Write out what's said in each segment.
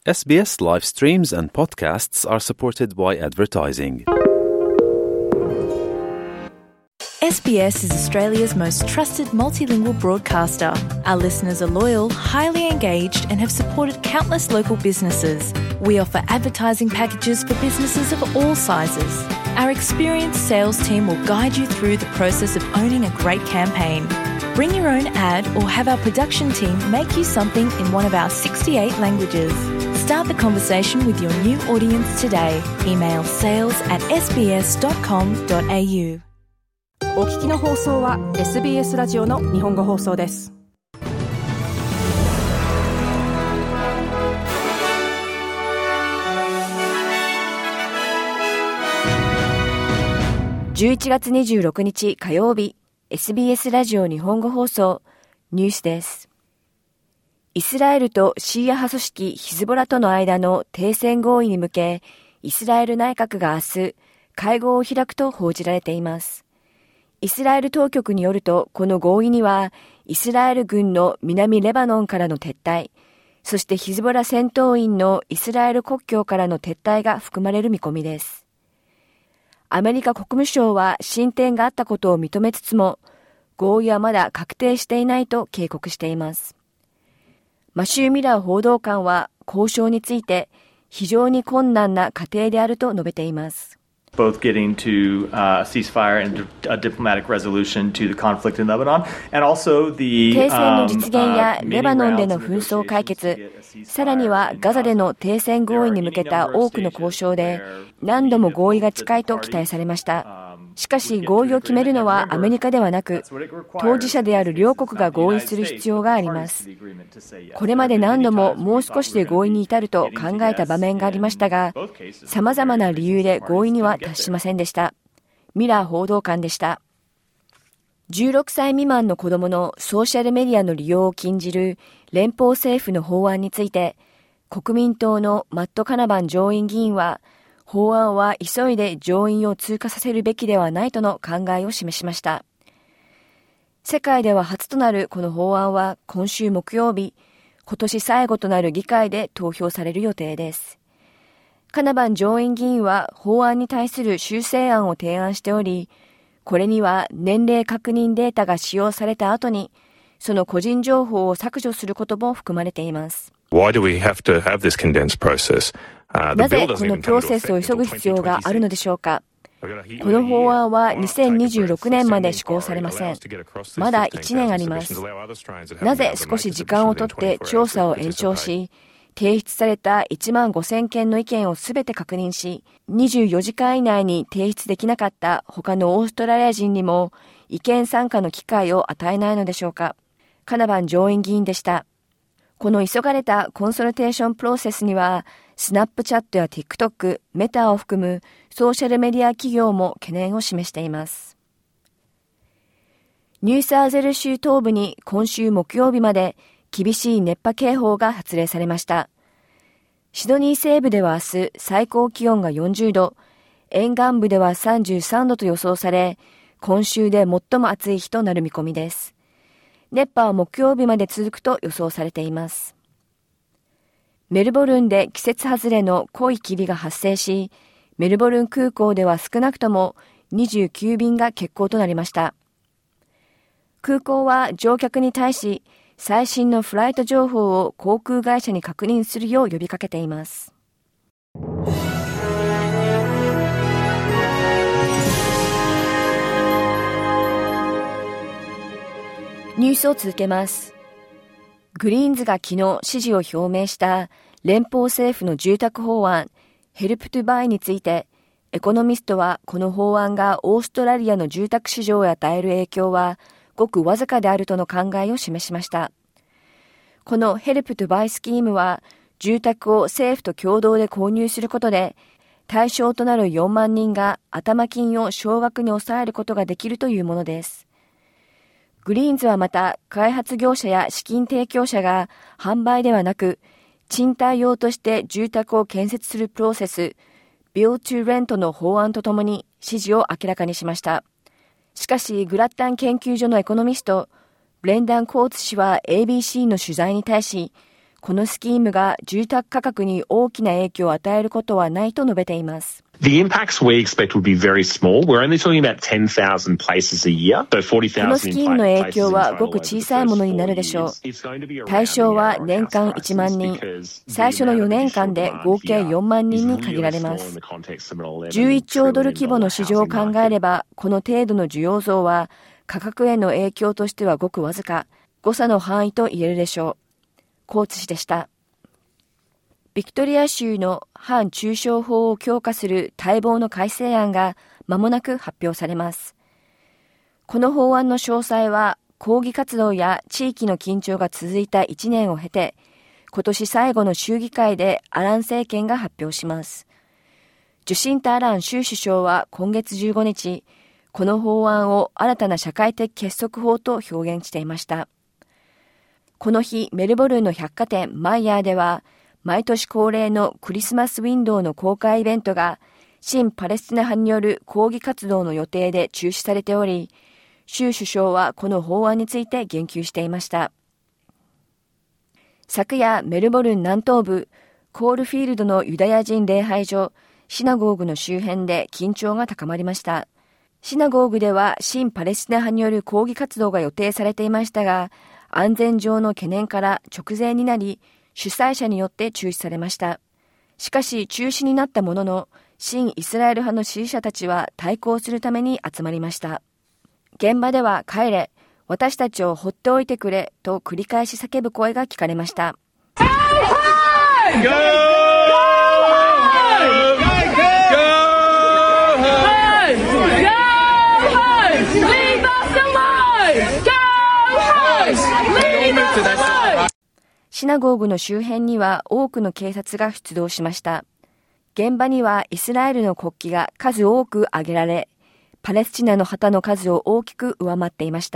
SBS live streams and podcasts are supported by advertising. SBS is Australia's most trusted multilingual broadcaster. Our listeners are loyal, highly engaged, and have supported countless local businesses. We offer advertising packages for businesses of all sizes. Our experienced sales team will guide you through the process of owning a great campaign. Bring your own ad or have our production team make you something in one of our 68 languages. Start the conversation with your new audience today. Email sales@sbs.com.au。 お聞きの放送は SBS ラジオの日本語放送です。 11月26日火曜日、SBS ラジオ日本語放送ニュースです。イスラエルとシーア派組織ヒズボラとの間の停戦合意に向け、イスラエル内閣が明日会合を開くと報じられています。イスラエル当局によると、この合意にはイスラエル軍の南レバノンからの撤退、そしてヒズボラ戦闘員のイスラエル国境からの撤退が含まれる見込みです。アメリカ国務省は進展があったことを認めつつも、合意はまだ確定していないと警告しています。マシュー・ミラー報道官は交渉について非常に困難な過程であると述べています。 Both getting to a ceasefire and a diplomatic resolution to the conflict in Lebanon, and also the 停戦の実現やレバノンでの紛争解決、さらにはガザでの停戦合意に向けた多くの交渉で何度も合意が近いと期待されました。しかし合意を決めるのはアメリカではなく、当事者である両国が合意する必要があります。これまで何度ももう少しで合意に至ると考えた場面がありましたが、様々な理由で合意には達しませんでした。ミラー報道官でした。16歳未満の子供のソーシャルメディアの利用を禁じる連邦政府の法案について、国民党のマット・カナバン上院議員は、法案は急いで上院を通過させるべきではないとの考えを示しました。世界では初となるこの法案は今週木曜日、今年最後となる議会で投票される予定です。カナバン上院議員は法案に対する修正案を提案しており、これには年齢確認データが使用された後に、その個人情報を削除することも含まれています。 Why do we have to have this condensed process? なぜこのプロセスを急ぐ必要があるのでしょうか。この法案は2026年まで施行されません。まだ1年あります。なぜ少し時間をとって調査を延長し、提出された1万5000件の意見をすべて確認し、24時間以内に提出できなかった他のオーストラリア人にも意見参加の機会を与えないのでしょうか。カナバン上院議員でした。この急がれたコンソルテーションプロセスには、スナップチャットや TikTok、メタを含むソーシャルメディア企業も懸念を示しています。ニューサーゼル州東部に今週木曜日まで厳しい熱波警報が発令されました。シドニー西部では明日最高気温が40度、沿岸部では33度と予想され、今週で最も暑い日となる見込みです。熱波は木曜日まで続くと予想されています。メルボルンで季節外れの濃い霧が発生し、メルボルン空港では少なくとも29便が欠航となりました。空港は乗客に対し、最新のフライト情報を航空会社に確認するよう呼びかけています。ニュースを続けます。グリーンズが昨日支持を表明した連邦政府の住宅法案ヘルプトゥバイについて、エコノミストはこの法案がオーストラリアの住宅市場へ与える影響はごくわずかであるとの考えを示しました。このヘルプトゥバイスキームは住宅を政府と共同で購入することで対象となる4万人が頭金を少額に抑えることができるというものです。グリーンズはまた開発業者や資金提供者が販売ではなく賃貸用として住宅を建設するプロセス Build to Rent の法案とともに支持を明らかにしました。しかしグラッタン研究所のエコノミストブレンダン・コーツ氏は ABC の取材に対し、 このスキームが住宅価格に大きな影響を与えることはないと述べています。 The impacts we expect will be very small. We're only talking about 10,000 places a year. So 40,000 このスキームの影響はごく小さいものになるでしょう。対象は年間1万人。最初の4年間で合計4万人に限られます。11兆ドル規模の市場を考えれば、この程度の需要増は価格への影響としてはごくわずか、誤差の範囲と言えるでしょう。コーツ氏でした。ビクトリア州の反中傷法を強化する待望の改正案が間もなく発表されます。この法案の詳細は抗議活動や地域の緊張が続いた1年を経て、今年最後の州議会でアラン政権が発表します。ジュシンタ・アラン州首相は今月15日、この法案を新たな社会的結束法と表現していました。この日、メルボルンの百貨店マイヤーでは、毎年恒例のクリスマスウィンドウの公開イベントが親パレスチナ派による抗議活動の予定で中止されており、州首相はこの法案について言及していました。昨夜、メルボルン南東部コールフィールドのユダヤ人礼拝所シナゴーグの周辺で緊張が高まりました。シナゴーグでは親パレスチナ派による抗議活動が予定されていましたが、安全上の懸念から直前になり、主催者によって中止されました。しかし中止になったものの、親イスラエル派の支持者たちは対抗するために集まりました。現場では帰れ、私たちを放っておいてくれと繰り返し叫ぶ声が聞かれました。シナゴーグの周辺には多くの警察が出動しました。現場にはイスラエルの国旗が数多く挙げられ、パレスチナの旗の数を大きく上回っていました。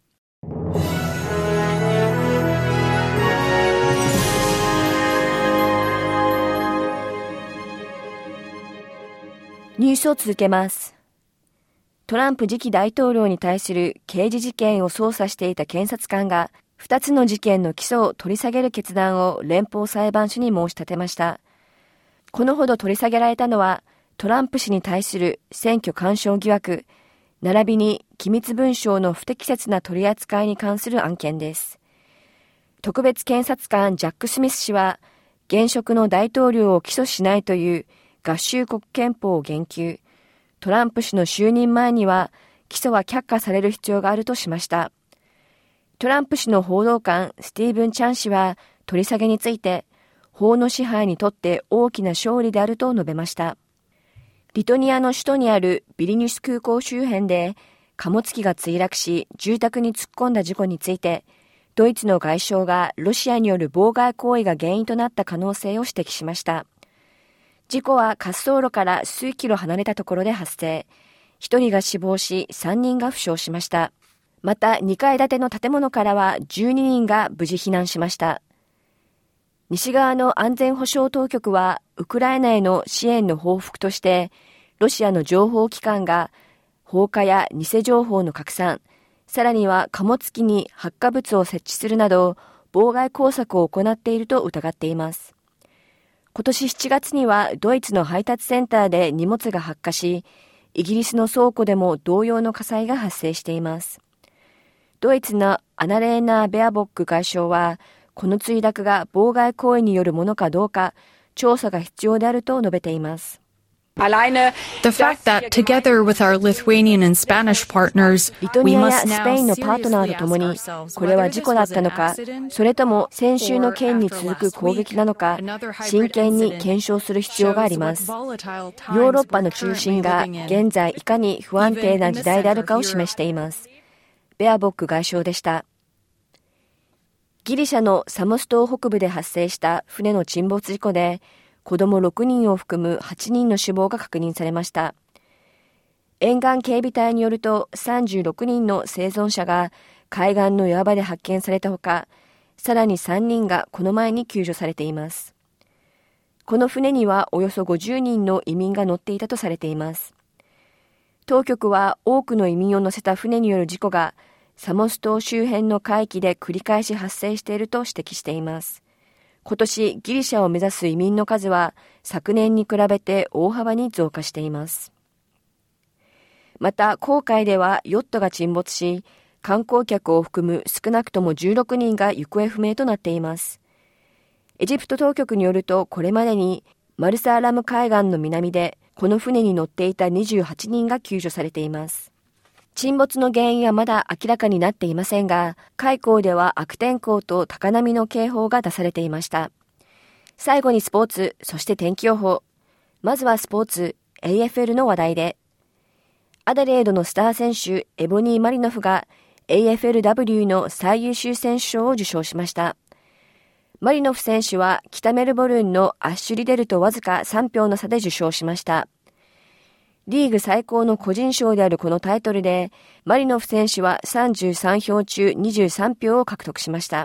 ニュースを続けます。トランプ次期大統領に対する刑事事件を捜査していた検察官が、2つの事件の起訴を取り下げる決断を連邦裁判所に申し立てました。このほど取り下げられたのは、トランプ氏に対する選挙干渉疑惑、並びに機密文書の不適切な取り扱いに関する案件です。特別検察官ジャック・スミス氏は、現職の大統領を起訴しないという合衆国憲法を言及、トランプ氏の就任前には起訴は却下される必要があるとしました。トランプ氏の報道官スティーブン・チャン氏は取り下げについて法の支配にとって大きな勝利であると述べました。リトニアの首都にあるビリニュス空港周辺で貨物機が墜落し住宅に突っ込んだ事故についてドイツの外相がロシアによる妨害行為が原因となった可能性を指摘しました。事故は滑走路から数キロ離れたところで発生。1人が死亡し3人が負傷しました。また2階建ての建物からは12人が無事避難しました。西側の安全保障当局はウクライナへの支援の報復としてロシアの情報機関が放火や偽情報の拡散、さらには貨物機に発火物を設置するなど妨害工作を行っていると疑っています。今年7月にはドイツの配達センターで荷物が発火し、イギリスの倉庫でも同様の火災が発生しています。ドイツのアナレーナ・ベアボック外相は、この墜落が妨害行為によるものかどうか、調査が必要であると述べています。 The fact that together with our Lithuanian and Spanish partners, リトニアやスペインのパートナーとともに、これは事故だったのか、それとも先週の件に続く攻撃なのか、真剣に検証する必要があります。ヨーロッパの中心が現在いかに不安定な時代であるかを示しています。ベアボック外相でした。ギリシャのサモス島北部で発生した船の沈没事故で、子供6人を含む8人の死亡が確認されました。沿岸警備隊によると36人の生存者が海岸の岩場で発見されたほか、さらに3人がこの前に救助されています。この船にはおよそ50人の移民が乗っていたとされています。当局は多くの移民を乗せた船による事故がサモス島周辺の海域で繰り返し発生していると指摘しています。 今年ギリシャを目指す移民の数は昨年に比べて大幅に増加しています。また紅海ではヨットが沈没し、観光客を含む少なくとも16人が行方不明となっています。エジプト当局によると、これまでにマルサアラム海岸の南でこの船に乗っていた28人が救助されています。沈没の原因はまだ明らかになっていませんが、海港では悪天候と高波の警報が出されていました。最後にスポーツ、そして天気予報。まずはスポーツ、AFL の話題で、アダレードのスター選手エボニー・マリノフが AFLW の最優秀選手賞を受賞しました。マリノフ選手は北メルボルンのアッシュ・リデルとわずか3票の差で受賞しました。リーグ最高の個人賞であるこのタイトルで、マリノフ選手は33票中23票を獲得しました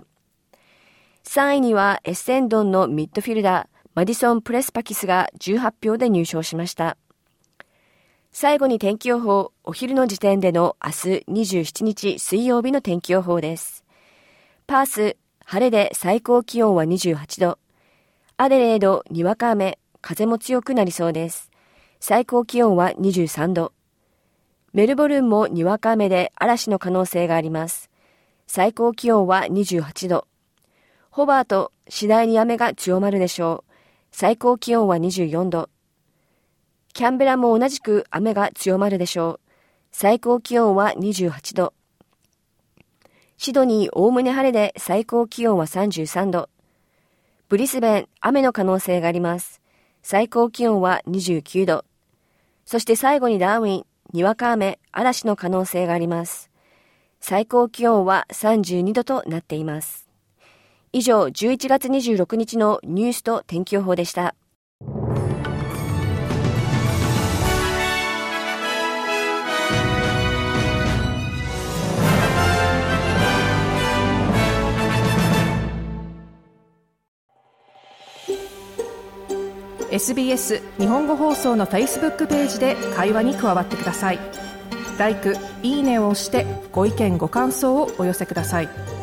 。3位にはエッセンドンのミッドフィルダー、マディソン・プレスパキスが18票で入賞しました。最後に天気予報、お昼の時点での明日27日水曜日の天気予報です。パース、晴れで最高気温は28度。アデレード、にわか雨、風も強くなりそうです。最高気温は23度。メルボルンもにわか雨で嵐の可能性があります。最高気温は28度。ホバート、次第に雨が強まるでしょう。最高気温は24度。キャンベラも同じく雨が強まるでしょう。最高気温は28度。シドニー、おおむね晴れで最高気温は33度。ブリスベン、雨の可能性があります。最高気温は29度。そして最後にダーウィン、にわか雨、嵐の可能性があります。最高気温は32度となっています。以上、11月26日のニュースと天気予報でした。 SBS 日本語放送の Facebook ページで会話に加わってください。LIKE、いいねを押してご意見ご感想をお寄せください。